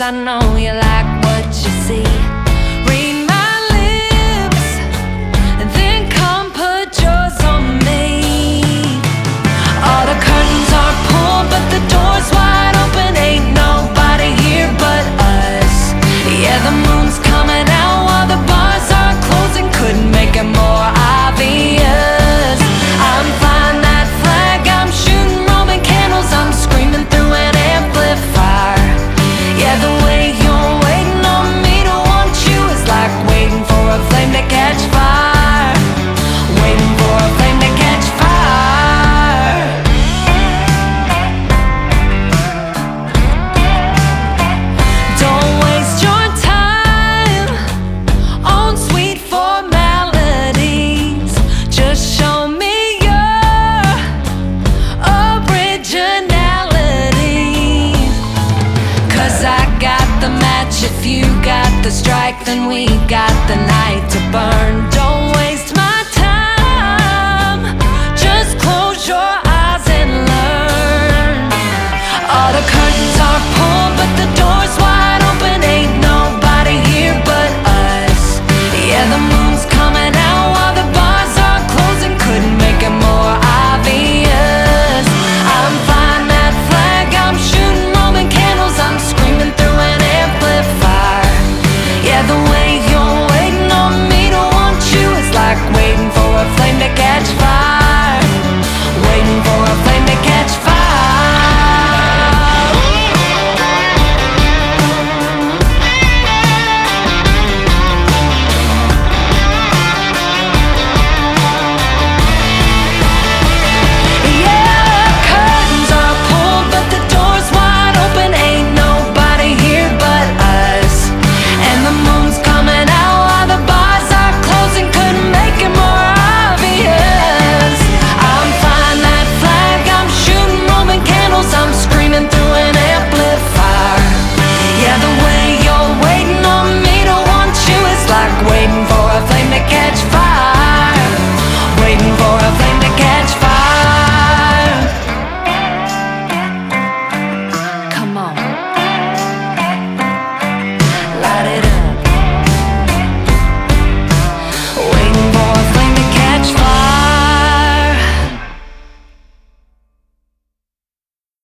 'cause I know you like what you see. Read my lips and then come put yours on me. All the curtains are pulled but the door's wide open. Ain't nobody here but us. Yeah, the moon's coming out while the bars are closing. Couldn't make it more obvious. I'm flying that flag, I'm shooting Roman candles, I'm screaming through an amplifier. Yeah, the way you're waiting on me to want you is like waiting for a flame to catch fire. Waiting for a flame to catch fire. Don't waste your time on sweet formalities. Just show me your originality. 'Cause I got the match, if you got the strike, then we got the night to burn. Don't waste my time, just close your eyes and learn. All the curtains